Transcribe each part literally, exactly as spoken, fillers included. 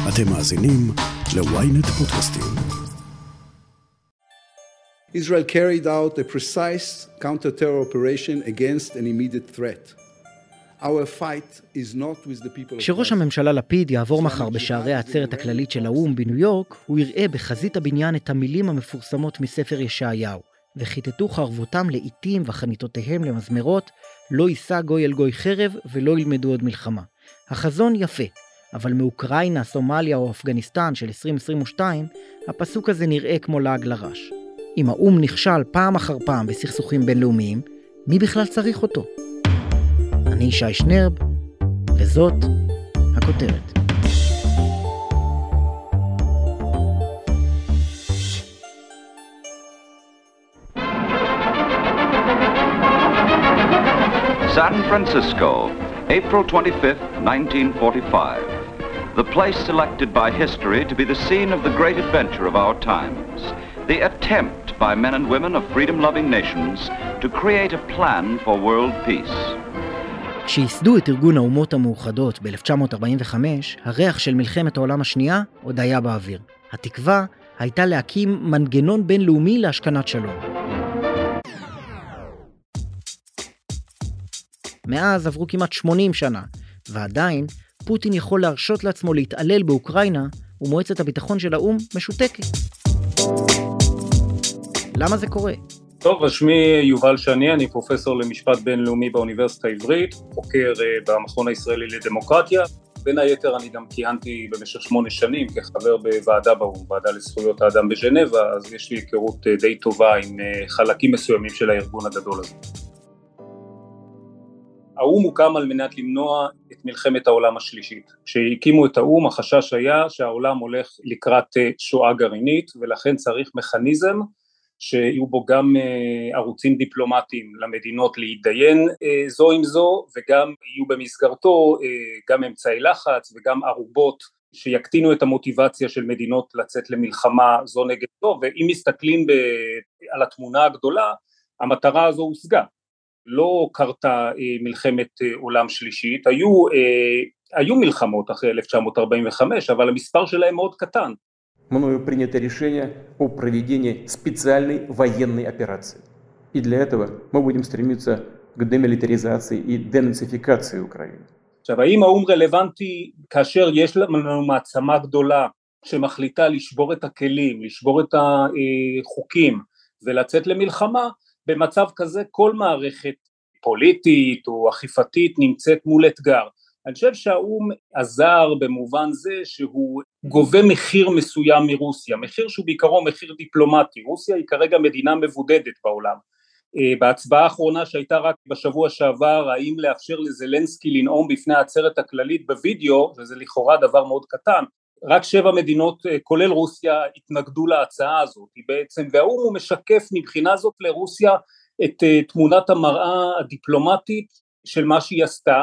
אתם מאזינים ל-ynet פודקאסטים. Israel carried out a precise counter-terror operation against an immediate threat. Our fight is not with the people of... כשראש הממשלה לפיד יעבור מחר בשערי העצרת הכללית של האו"ם בניו יורק, הוא יראה בחזית הבניין את המילים המפורסמות מספר ישעיהו, וחיטטו חרבותם לעיתים וחניתותיהם למזמרות, לא יישא גוי אל גוי חרב ולא ילמדו עוד מלחמה. החזון יפה, אבל מאוקראינה, סומליה או אפגניסטן של עשרים עשרים ושתיים, הפסוק הזה נראה כמו לעג לרש. אם האו"ם נכשל פעם אחר פעם בסכסוכים בינלאומיים, מי בכלל צריך אותו? אני ישי שנרב, וזאת הכותרת. San Francisco, April twenty-fifth, nineteen forty-five. The place selected by history to be the scene of the great adventure of our times. The attempt by men and women of freedom-loving nations to create a plan for world peace. כשייסדו את ארגון האומות המאוחדות ב-אלף תשע מאות ארבעים וחמש, הריח של מלחמת העולם השנייה עוד היה באוויר. התקווה הייתה להקים מנגנון בינלאומי להשכנת שלום. מאז עברו כמעט שמונים שנה, ועדיין פוטין יכול להרשות לעצמו להתעלל באוקראינה, ומועצת הביטחון של האו"ם משותקת. למה זה קורה? טוב, שמי יובל שני, אני פרופסור למשפט בינלאומי באוניברסיטה העברית, חוקר במכון הישראלי לדמוקרטיה. בין היתר אני גם כיהנתי במשך שמונה שנים כחבר בוועדה באו"ם, ועדה לזכויות האדם בז'נבה, אז יש לי היכרות די טובה עם חלקים מסוימים של הארגון הגדול הזה. האו"ם הוקם על מנת למנוע את מלחמת העולם השלישית. כשהקימו את האו"ם, החשש היה שהעולם הולך לקראת שואה גרעינית, ולכן צריך מכניזם שיהיו בו גם ערוצים דיפלומטיים למדינות להתדיין זו עם זו, וגם יהיו במסגרתו גם אמצעי לחץ וגם ערובות שיקטינו את המוטיבציה של מדינות לצאת למלחמה זו נגד זו, ואם מסתכלים ב- על התמונה הגדולה, המטרה הזו הושגה. לא קרתה מלחמת עולם שלישית, היו, היו מלחמות אחרי אלף תשע מאות ארבעים וחמש, אבל המספר שלהם מאוד קטן. Мною принято решение о проведении специальной военной операции. И для этого мы будем стремиться к демилитаризации и денацификации Украины. עכשיו, האם האו"ם רלוונטי כאשר יש לנו מעצמה גדולה שמחליטה לשבור את הכלים, לשבור את החוקים ולצאת למלחמה? במצב כזה כל מערכת פוליטית או אכיפתית נמצאת מול אתגר. אני חושב שהאו"ם עזר במובן זה שהוא גובה מחיר מסוים מרוסיה, מחיר שהוא בעיקרו מחיר דיפלומטי. רוסיה היא כרגע מדינה מבודדת בעולם. בהצבעה האחרונה שהייתה רק בשבוע שעבר, האם לאפשר לזלנסקי לנאום בפני העצרת הכללית בווידאו, וזה לכאורה דבר מאוד קטן, רק שבע מדינות כולל רוסיה התנגדו להצעה הזאת, בעצם, והאו"ם הוא משקף מבחינה זאת לרוסיה את תמונת המראה הדיפלומטית של מה שהיא עשתה,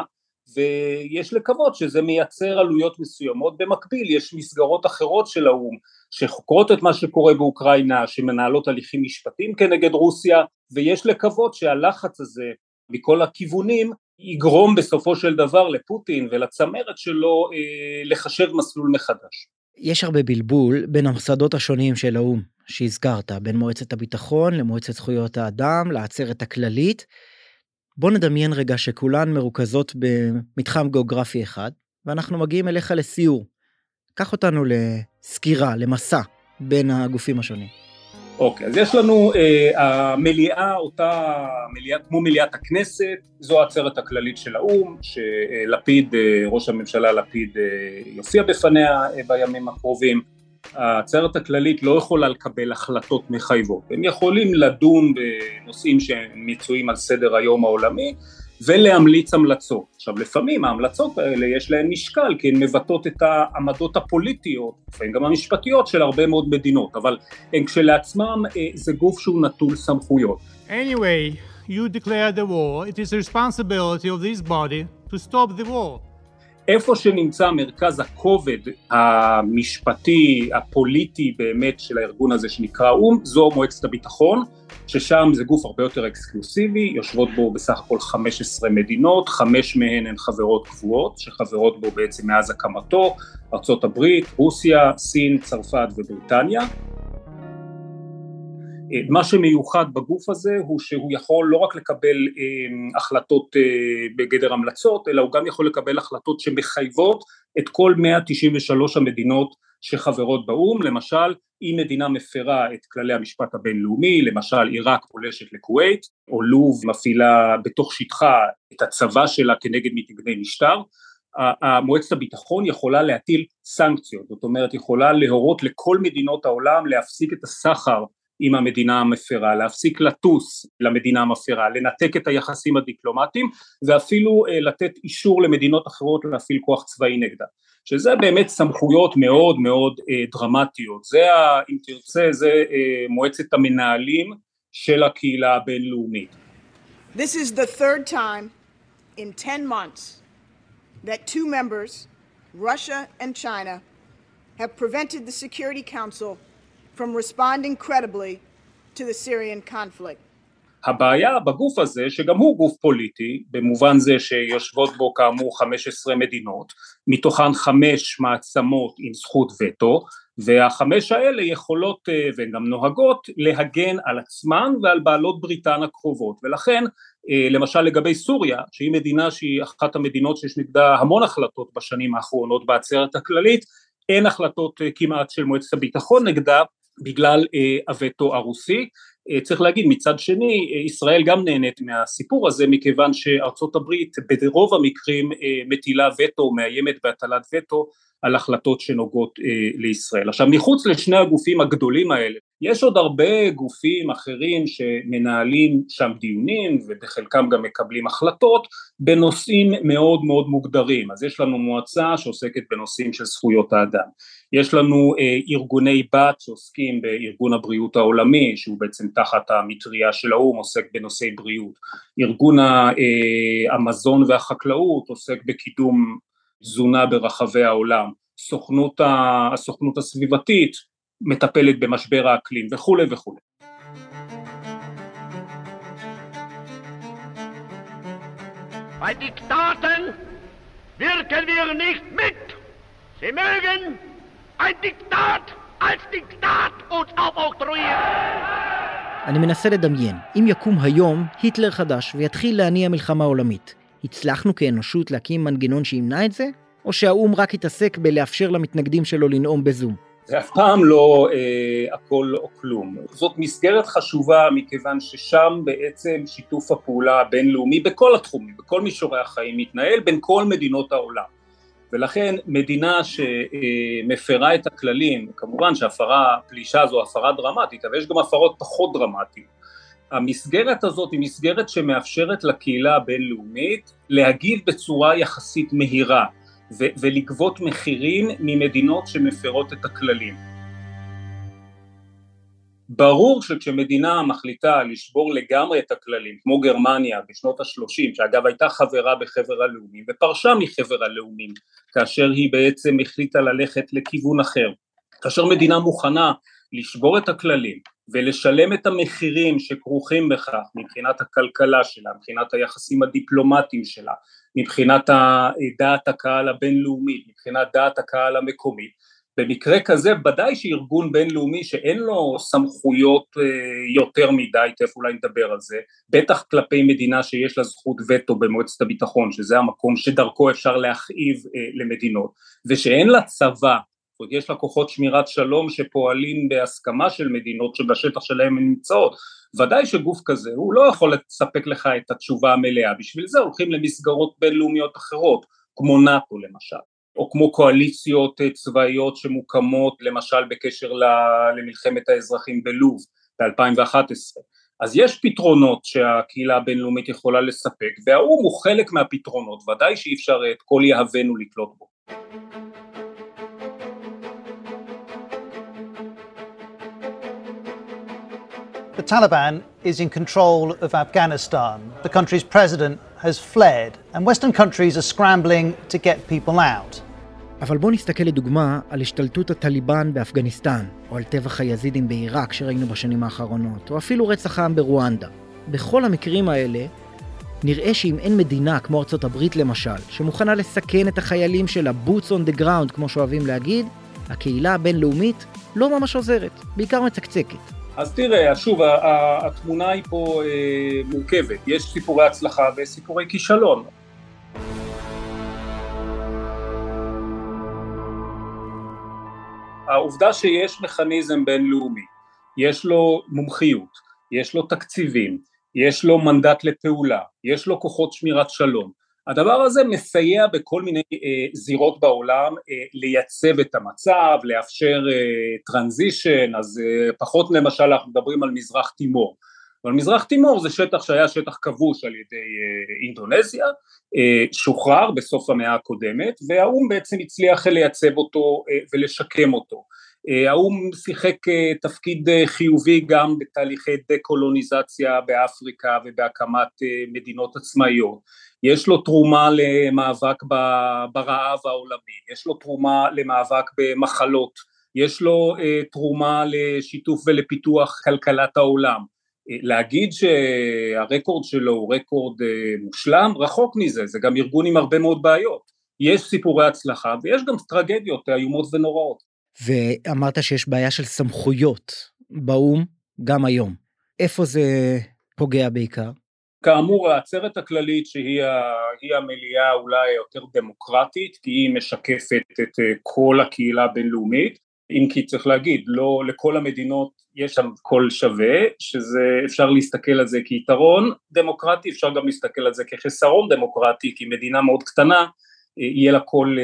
ויש לקוות שזה מייצר עלויות מסוימות. במקביל יש מסגרות אחרות של האו"ם שחוקרות את מה שקורה באוקראינה, שמנהלות הליכים משפטיים כנגד רוסיה, ויש לקוות שהלחץ הזה מכל הכיוונים יגרום בסופו של דבר לפוטין ולצמרת שלו אה, לחשב מסלול מחדש. יש הרבה בלבול בין המוסדות השונים של האו"ם שהזכרת, בין מועצת הביטחון למועצת זכויות האדם, לעצרת הכללית. בוא נדמיין רגע שכולן מרוכזות במתחם גיאוגרפי אחד, ואנחנו מגיעים אליך לסיור. קח אותנו לסקירה, למסע בין הגופים השונים. אוקיי, אז יש לנו אה, המליאה, אותה מליאה, כמו מליאת הכנסת, זו העצרת הכללית של האו"ם, שלפיד, אה, ראש הממשלה לפיד אה, יופיע בפניה אה, בימים הקרובים. העצרת הכללית לא יכולה לקבל החלטות מחייבות, הם יכולים לדון בנושאים שמצויים על סדר היום העולמי, ולהמליץ המלצות. עכשיו לפעמים ההמלצות האלה יש להן משקל, כי הן מבטאות את העמדות הפוליטיות, לפעמים גם המשפטיות של הרבה מאוד מדינות, אבל הן כשלעצמם זה גוף שהוא נטול סמכויות. Anyway, you declare the war, it is the responsibility of this body to stop the war. איפה שנמצא מרכז הכובד המשפטי, הפוליטי באמת של הארגון הזה שנקרא אום, זו מועצת הביטחון, ששם זה גוף הרבה יותר אקסקלוסיבי, יושבות בו בסך הכל חמש עשרה מדינות, חמש מהן הן חברות קבועות, שחברות בו בעצם מאז הקמתו, ארצות הברית, רוסיה, סין, צרפת ובריטניה. מה שמיוחד בגוף הזה הוא שהוא יכול לא רק לקבל אה, החלטות אה, בגדר המלצות, אלא הוא גם יכול לקבל החלטות שמחייבות את כל מאה תשעים ושלוש המדינות שחברות באום. למשל, אם מדינה מפרה את כללי המשפט הבינלאומי, למשל עיראק פולשת לכווית, או לוב מפעילה בתוך שטחה את הצבא שלה כנגד מתנגדי משטר, מועצת הביטחון יכולה להטיל סנקציות, זאת אומרת יכולה להורות לכל מדינות העולם להפסיק את הסחר עם המדינה המפרה, להפסיק לטוס למדינה המפרה, לנתק את היחסים הדיפלומטיים, ואפילו לתת אישור למדינות אחרות להפעיל כוח צבאי נגדה, שזה באמת סמכויות מאוד מאוד דרמטיות. זה, אם תרצה, זה מועצת המנהלים של הקהילה הבינלאומית. This is the third time in ten months that two members, Russia and China, have prevented the Security Council from responding credibly to the Syrian conflict. הבעיה בגוף הזה, שגם הוא גוף פוליטי, במובן זה שיושבות בו כאמור חמש עשרה מדינות, מתוכן חמש מעצמות עם זכות וטו, והחמש האלה יכולות והן גם נוהגות להגן על עצמן ועל בעלות בריתן הקרובות, ולכן למשל לגבי סוריה, שהיא מדינה שהיא אחת המדינות שיש נגדה המון החלטות בשנים האחרונות בעצרת הכללית, אין החלטות כמעט של מועצת הביטחון נגדה, בגלל הווטו הרוסי. צריך להגיד מצד שני, ישראל גם נהנית מהסיפור הזה, מכיוון שארצות הברית ברוב המקרים מטילה וטו, מאיימת בהטלת וטו על החלטות שנוגעות לישראל. עכשיו מחוץ לשני הגופים הגדולים האלה, יש עוד הרבה גופים אחרים שמנהלים שם דיונים, ובחלקם גם מקבלים החלטות, בנושאים מאוד מאוד מוגדרים. אז יש לנו מועצה שעוסקת בנושאים של זכויות האדם, יש לנו אה, ארגוני בת שעוסקים בארגון הבריאות העולמי, שהוא בעצם תחת המטריה של האו"ם, עוסק בנושאי בריאות, ארגון אה, המזון והחקלאות עוסק בקידום תזונה ברחבי העולם, סוכנות, ה, הסוכנות הסביבתית מטפלת במשבר האקלים וכו' וכו'. Bei Diktaten wirken wir nicht mit. Sie mögen ein Diktat als Diktat uns aufoktroyieren. אני מנסה לדמיין, אם יקום היום היטלר חדש ויתחיל להניע מלחמה עולמית, הצלחנו כאנושות להקים מנגנון שימנע את זה? או שהאום רק יתעסק בלאפשר למתנגדים שלו לנאום בזום? זה אף פעם לא אה, הכל או כלום. זאת מסגרת חשובה מכיוון ששם בעצם שיתוף הפעולה הבינלאומי בכל התחומים, בכל מישורי החיים מתנהל בין כל מדינות העולם. ולכן מדינה שמפרה את הכללים, כמובן שהפרה, פלישה זו הפרה דרמטית, אבל יש גם הפרות פחות דרמטיות. המסגרת הזאת היא מסגרת שמאפשרת לקהילה הבינלאומית להגיב בצורה יחסית מהירה, ו- ולגבות מחירים ממדינות שמפרות את הכללים. ברור שכשמדינה מחליטה לשבור לגמרי את הכללים, כמו גרמניה בשנות ה-שלושים, שאגב הייתה חברה בחבר הלאומים, ופרשה מחבר הלאומים, כאשר היא בעצם החליטה ללכת לכיוון אחר, כאשר מדינה מוכנה לשבור את הכללים, ולשלם את המחירים שכרוכים בכך, מבחינת הכלכלה שלה, מבחינת היחסים הדיפלומטיים שלה, מבחינת דעת הקהל הבינלאומית, מבחינת דעת הקהל המקומית, במקרה כזה ודאי שארגון בינלאומי שאין לו סמכויות יותר מדי, תכף אולי נדבר על זה, בטח כלפי מדינה שיש לה זכות וטו במועצת הביטחון, שזה המקום שדרכו אפשר להכאיב למדינות, ושאין לה צבא, יש לה כוחות שמירת שלום שפועלים בהסכמה של מדינות שבשטח שלהם הן נמצאות, ודאי שגוף כזה הוא לא יכול לספק לך את התשובה המלאה, בשביל זה הולכים למסגרות בינלאומיות אחרות, כמו נאטו למשל, או כמו קואליציות צבאיות שמוקמות למשל בקשר למלחמת האזרחים בלוב ב-אלפיים ואחת עשרה. אז יש פתרונות שהקהילה הבינלאומית יכולה לספק, והאו"ם הוא חלק מהפתרונות, ודאי שאי אפשר את כל יהבנו לתלות בו. The Taliban is in control of Afghanistan. The country's president has fled, and Western countries are scrambling to get people out. אבל בוא נסתכל לדוגמה על השתלטות הטליבן באפגניסטן, או על טבח היזידים בעיראק שראינו בשנים האחרונות, או אפילו רצח העם ברואנדה. בכל המקרים האלה, נראה שאם אין מדינה כמו ארצות הברית למשל, שמוכנה לסכן את החיילים שלה, boots on the ground כמו שאוהבים להגיד, הקהילה הבינלאומית לא ממש עוזרת, בעיקר מצקצקת. אז תראה, שוב, התמונה היא פה אה, מורכבת. יש סיפורי הצלחה וסיפורי כישלון. העובדה שיש מכניזם בינלאומי, יש לו מומחיות, יש לו תקציבים, יש לו מנדט לפעולה, יש לו כוחות שמירת שלום. הדבר הזה מסייע בכל מיני אה, זירות בעולם אה, לייצב את המצב, לאפשר טרנזישן, אה, אז אה, פחות למשל אנחנו מדברים על מזרח תימור. אבל מזרח תימור זה שטח שהיה שטח כבוש על ידי אה, אינדונזיה, אה, שוחרר בסוף המאה הקודמת, והאום בעצם הצליח לייצב אותו אה, ולשקם אותו. האום שיחק תפקיד חיובי גם בתהליכי דקולוניזציה באפריקה ובהקמת מדינות עצמאיות. יש לו תרומה למאבק ברעב העולמי, יש לו תרומה למאבק במחלות, יש לו תרומה לשיתוף ולפיתוח כלכלת העולם. להגיד שהרקורד שלו הוא רקורד מושלם, רחוק מזה, זה גם ארגון עם הרבה מאוד בעיות. יש סיפורי הצלחה ויש גם טרגדיות איומות ונוראות. ואמרת שיש בעיה של סמכויות באום גם היום. איפה זה פוגע בעיקר? כאמור, העצרת הכללית שהיא המליאה אולי יותר דמוקרטית, כי היא משקפת את כל הקהילה הבינלאומית, אם כי צריך להגיד, לא לכל המדינות יש שם קול שווה, שזה אפשר להסתכל על זה כיתרון דמוקרטי, אפשר גם להסתכל על זה כחסרון דמוקרטי, כי מדינה מאוד קטנה, יהיה לה קול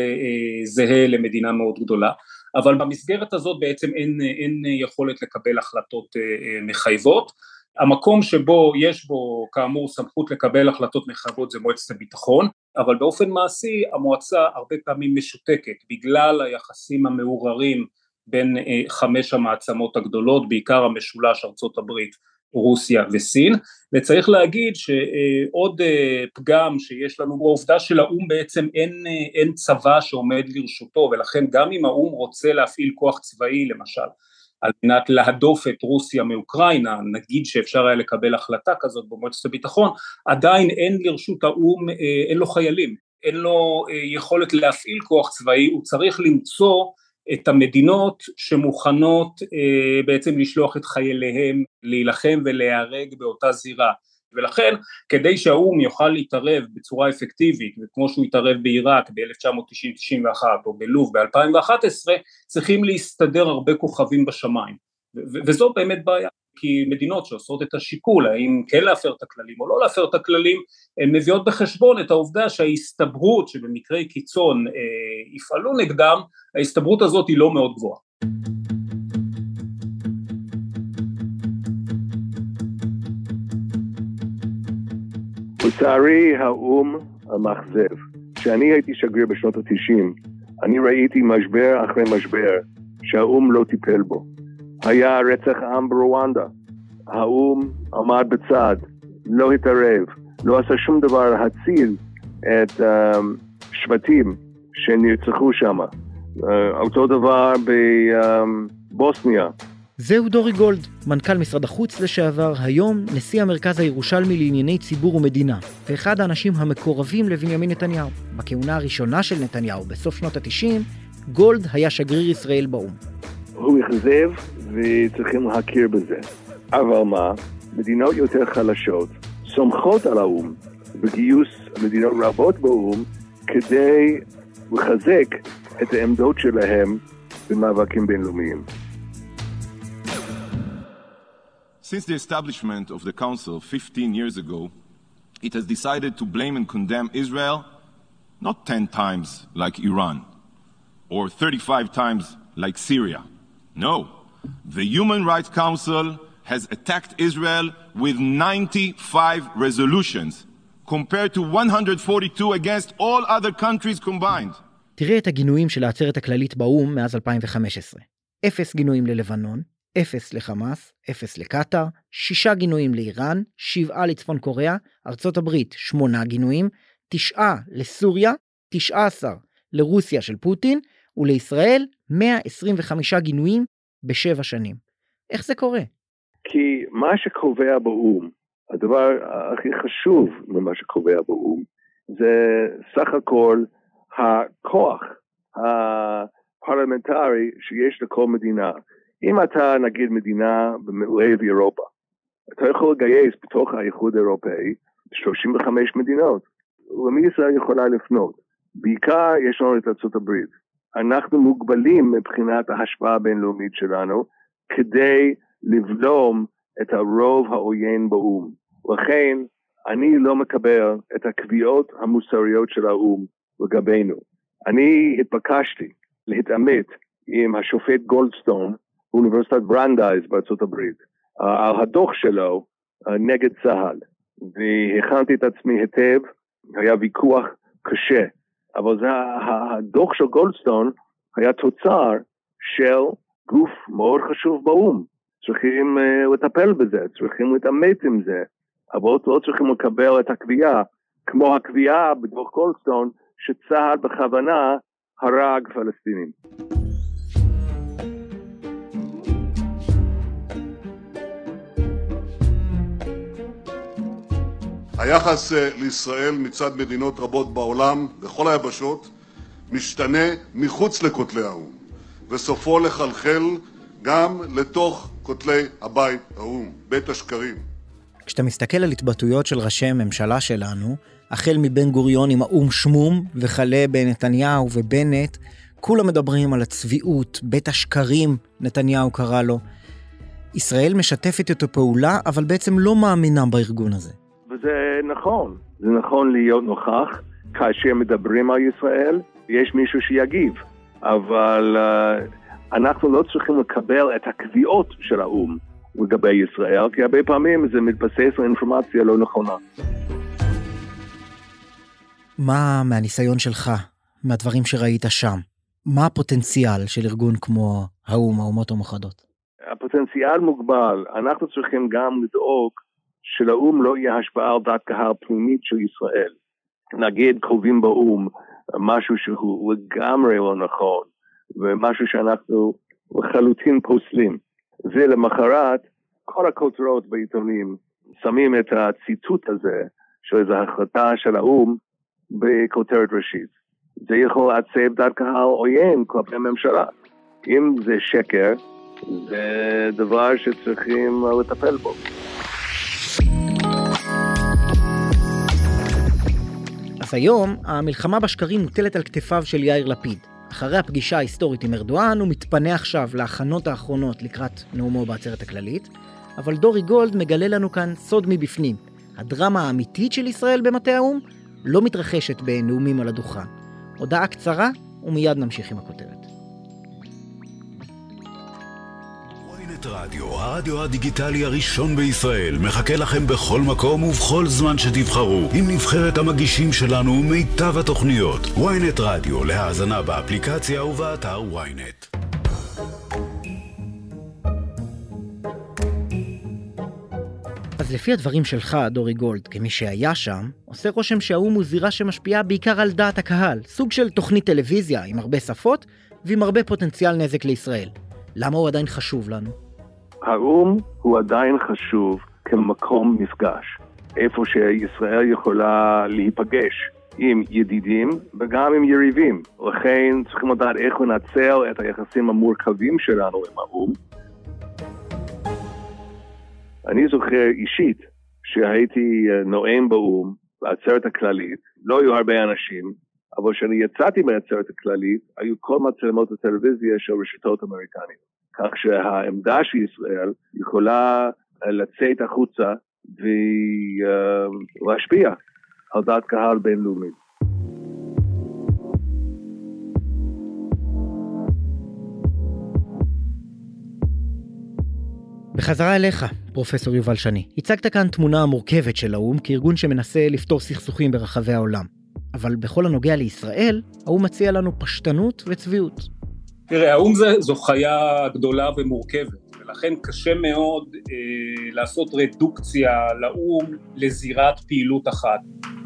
זהה למדינה מאוד גדולה. אבל במסגרת הזאת בעצם אין, אין יכולת לקבל החלטות מחייבות. המקום שבו יש בו כאמור סמכות לקבל החלטות מחייבות זה מועצת הביטחון, אבל באופן מעשי המועצה הרבה פעמים משותקת בגלל היחסים המעורערים בין חמש המעצמות הגדולות, בעיקר המשולש ארצות הברית, רוסיה וסין, וצריך להגיד שעוד פגם שיש לנו בעובדה של האום בעצם אין, אין צבא שעומד לרשותו, ולכן גם אם האום רוצה להפעיל כוח צבאי למשל, על מנת להדוף את רוסיה מאוקראינה, נגיד שאפשר היה לקבל החלטה כזאת במועצת הביטחון, עדיין אין לרשות האום, אין לו חיילים, אין לו יכולת להפעיל כוח צבאי, הוא צריך למצוא את המדינות שמוכנות אה, בעצם לשלוח את חייליהם להילחם ולהיהרג באותה זירה, ולכן כדי שהאום יוכל להתערב בצורה אפקטיבית, וכמו שהוא התערב בעיראק ב-אלף תשע מאות תשעים תשעים ואחת או בלוב ב-אלפיים ואחת עשרה, צריכים להסתדר הרבה כוכבים בשמיים, ו- וזו באמת בעיה, כי מדינות שעושות את השיקול, האם כן להפר את הכללים או לא להפר את הכללים, הן מביאות בחשבון את העובדה שההסתברות שבמקרי קיצון אה, יפעלו נגדם, ההסתברות הזאת היא לא מאוד גבוהה. לצערי האום המאכזב, כשאני הייתי שגריר בשנות ה-תשעים, אני ראיתי משבר אחרי משבר שהאום לא טיפל בו. היה רצח עם ברואנדה, האום עמד בצד, לא התערב, לא עשה שום דבר להציל את השבטים שנרצחו שם. אותו דבר בבוסניה. זהו דורי גולד, מנכ"ל משרד החוץ לשעבר, היום נשיא המרכז הירושלמי לענייני ציבור ומדינה, ואחד האנשים המקורבים לבנימין נתניהו. בכהונה הראשונה של נתניהו בסוף שנות ה-תשעים, גולד היה שגריר ישראל באום. הוא אכזב וצריכים להכיר בזה. אבל מה? מדינות יותר חלשות סומכות על האום בגיוס מדינות רבות באום כדי לחזק את העמדות שלהם במאבקים בינלאומיים. Since the establishment of the Council fifteen years ago, it has decided to blame and condemn Israel not ten times like Iran or thirty-five times like Syria. No, the Human Rights Council has attacked Israel with ninety-five resolutions compared to one hundred forty-two against all other countries combined. תראה את הגינויים של העצרת הכללית באום מאז אלפיים וחמש עשרה. אפס גינויים ללבנון, אפס לחמאס, אפס לקטר, שישה גינויים לאיראן, שבעה לצפון קוריאה, ארצות הברית שמונה גינויים, תשעה לסוריה, תשעה עשר לרוסיה של פוטין, ולישראל מאה עשרים וחמישה גינויים בשבע שנים. איך זה קורה? כי מה שקובע באום, הדבר הכי חשוב ממה שקובע באום, זה סך הכל הכוח הפרלמנטרי שיש לכל מדינה. אם אתה נגיד מדינה במערב אירופה, אתה יכול לגייס בתוך האיחוד האירופאי שלושים וחמש מדינות. ומי ישראל יכולה לפנות? בעיקר יש לנו את ארצות הברית. אנחנו מוגבלים מבחינת ההשפעה הבינלאומית שלנו, כדי לבלום את הרוב העוין באום. לכן אני לא מקבל את הקביעות המוסריות של האום לגבינו. אני התבקשתי להתעמת עם השופט גולדסטון, אוניברסיטת ברנדייז בארצות הברית, על הדוח שלו נגד צה"ל, והכנתי את עצמי היטב, היה ויכוח קשה, אבל זה, הדוח של גולדסטון היה תוצר של גוף מאוד חשוב באום, צריכים uh, לטפל בזה, צריכים להתעמת עם זה, אבל לא צריכים לקבל את הקביעה, כמו הקביעה בדוח גולדסטון, שצה"ל בכוונה הרג פלסטינים. היחס לישראל מצד מדינות רבות בעולם, בכל היבשות, משתנה מחוץ לכותלי האום, וסופו לחלחל גם לתוך כותלי הבית האום, בית השקרים. כשאתה מסתכל על התבטאויות של ראשי הממשלה שלנו, החל מבן גוריון עם האום שמום, וכלה בנתניהו ובנט, כולם מדברים על הצביעות, בית השקרים, נתניהו קרא לו. ישראל משתפת אותו פעולה, אבל בעצם לא מאמינה בארגון הזה. וזה נכון, זה נכון להיות נוכח, כאשר מדברים על ישראל, יש מישהו שיגיב, אבל uh, אנחנו לא צריכים לקבל את הקביעות של האום לגבי ישראל, כי הרבה פעמים זה מתבסס על אינפורמציה לא נכונה. מה מהניסיון שלך, מהדברים שראית שם, מה הפוטנציאל של ארגון כמו האום, האומות המאוחדות? הפוטנציאל מוגבל, אנחנו צריכים גם לדאוג שלאום לא יהיה השפעה על דעת קהל פנימית של ישראל. נגיד קובעים באום משהו שהוא לגמרי לא נכון, ומשהו שאנחנו לחלוטין פוסלים. ולמחרת, כל הכותרות בעיתונים שמים את הציטוט הזה, של איזו החלטה של האום, בכותרת ראשית. זה יכול לעצב דעת קהל עוין כלפי הממשלה. אם זה שקר, זה דבר שצריכים לטפל בו. אז היום המלחמה בשקרים מוטלת על כתפיו של יאיר לפיד. אחרי הפגישה ההיסטורית עם ארדואן הוא מתפנה עכשיו להכנות האחרונות לקראת נאומו בעצרת הכללית, אבל דורי גולד מגלה לנו כאן סוד מבפנים. הדרמה האמיתית של ישראל במטה האום לא מתרחשת בנאומים על הדוכן. הודעה קצרה ומיד נמשיך עם הכותרת. ynet רדיו, הרדיו הדיגיטלי הראשון בישראל, מחכה לכם בכל מקום ובכל זמן שתבחרו, עם נבחרת המגישים שלנו ומיטב התוכניות. ynet רדיו, להאזנה באפליקציה ובאתר ynet. אז לפי הדברים שלך, דורי גולד, כמי שהיה שם, עושה רושם שהאום הוא זירה שמשפיעה בעיקר על דעת הקהל, סוג של תוכנית טלוויזיה עם הרבה שפות ועם הרבה פוטנציאל נזק לישראל. למה הוא עדיין חשוב לנו? האום הוא עדיין חשוב כמקום מפגש, איפה שישראל יכולה להיפגש עם ידידים וגם עם יריבים. לכן צריכים לדעת איך לנצל את היחסים המורכבים שלנו עם האום. אני זוכר אישית שהייתי נואם באום בעצרת הכללית, לא היו הרבה אנשים, אבל כשאני יצאתי מהעצרת הכללית, היו כל מצלמות הטלוויזיה של רשתות אמריקניות. כך שהעמדה של ישראל יכולה לצאת החוצה ולהשפיע על דעת קהל בינלאומית. בחזרה אליך, פרופסור יובל שני. הצגת כאן תמונה מורכבת של האום כארגון שמנסה לפתור סכסוכים ברחבי העולם. אבל בכל הנוגע לישראל, האום מציע לנו פשטנות וצביעות. תראה, האום זו חיה גדולה ומורכבת, ולכן קשה מאוד אה, לעשות רדוקציה לאום לזירת פעילות אחת.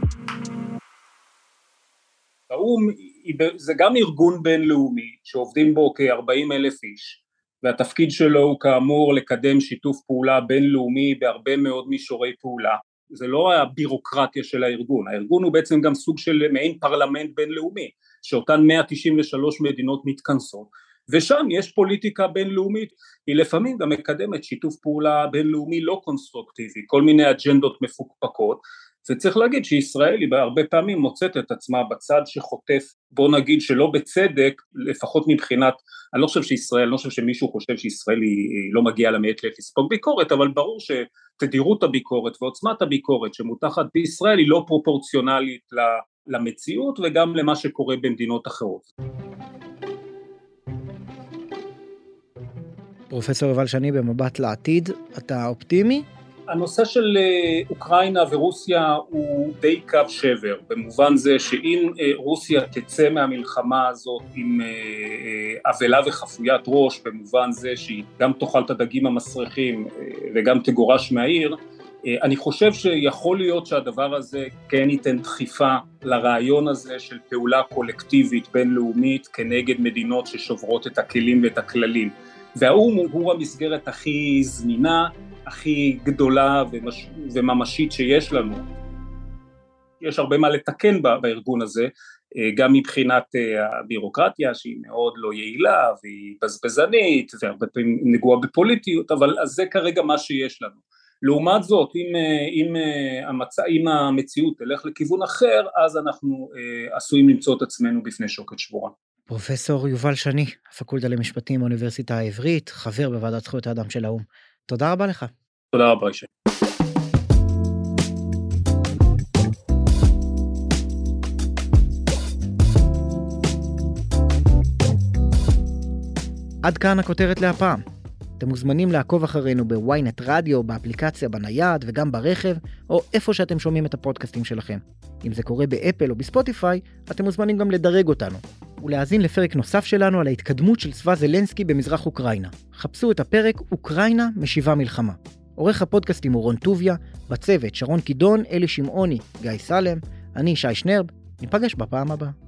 האום זה גם ארגון בינלאומי שעובדים בו כ-ארבעים אלף איש, והתפקיד שלו הוא כאמור לקדם שיתוף פעולה בינלאומי בהרבה מאוד מישורי פעולה. זה לא הבירוקרטיה של הארגון, הארגון הוא בעצם גם סוג של מעין פרלמנט בינלאומי, שאותן מאה תשעים ושלוש מדינות מתכנסות, ושם יש פוליטיקה בינלאומית, היא לפעמים גם מקדמת שיתוף פעולה בינלאומי לא קונסטרוקטיבי, כל מיני אג'נדות מפוקפקות, וצריך להגיד שישראל היא בהרבה פעמים מוצאת את עצמה בצד שחוטף, בוא נגיד שלא בצדק, לפחות מבחינת, אני לא חושב שישראל, אני לא חושב שמישהו חושב שישראל היא, היא לא מגיעה למעת לעת לספוג ביקורת, אבל ברור שתדירות הביקורת ועוצמת הביקורת שמותחת בישראל היא לא פרופורציונלית למציאות וגם למה שקורה במדינות אחרות. פרופסור יובל שני, במבט לעתיד, אתה אופטימי? הנושא של אוקראינה ורוסיה הוא די קו שבר, במובן זה שאם רוסיה תצא מהמלחמה הזאת עם אבלה וחפוית ראש, במובן זה שהיא גם תאכל את הדגים המסריחים וגם תגורש מהעיר, אני חושב שיכול להיות שהדבר הזה כן ייתן דחיפה לרעיון הזה של פעולה קולקטיבית בינלאומית כנגד מדינות ששוברות את הכלים ואת הכללים. והאום הוא המסגרת הכי זמינה, הכי גדולה ומש... וממשית שיש לנו. יש הרבה מה לתקן בארגון הזה, גם מבחינת הבירוקרטיה שהיא מאוד לא יעילה והיא בזבזנית והרבה פעמים נגועה בפוליטיות, אבל זה כרגע מה שיש לנו. לעומת זאת, אם, אם, המצ... אם המציאות תלך לכיוון אחר, אז אנחנו עשויים למצוא את עצמנו בפני שוקת שבורה. פרופסור יובל שני, הפקולטה למשפטים באוניברסיטה העברית, חבר בוועדת זכויות האדם של האום. תודה רבה לך. תודה רבה, ישי. עד כאן הכותרת להפעם. אתם מוזמנים לעקוב אחרינו בוויינט רדיו, באפליקציה, בנייד וגם ברכב, או איפה שאתם שומעים את הפודקאסטים שלכם. אם זה קורה באפל או בספוטיפיי, אתם מוזמנים גם לדרג אותנו, ולהאזין לפרק נוסף שלנו על ההתקדמות של צבא זלנסקי במזרח אוקראינה. חפשו את הפרק אוקראינה משיבה מלחמה. עורך הפודקאסטים הוא רון טוביה, בצוות שרון קידון, אלי שמעוני, גיא סלם, אני שי שנרב, ניפגש בפעם הבאה.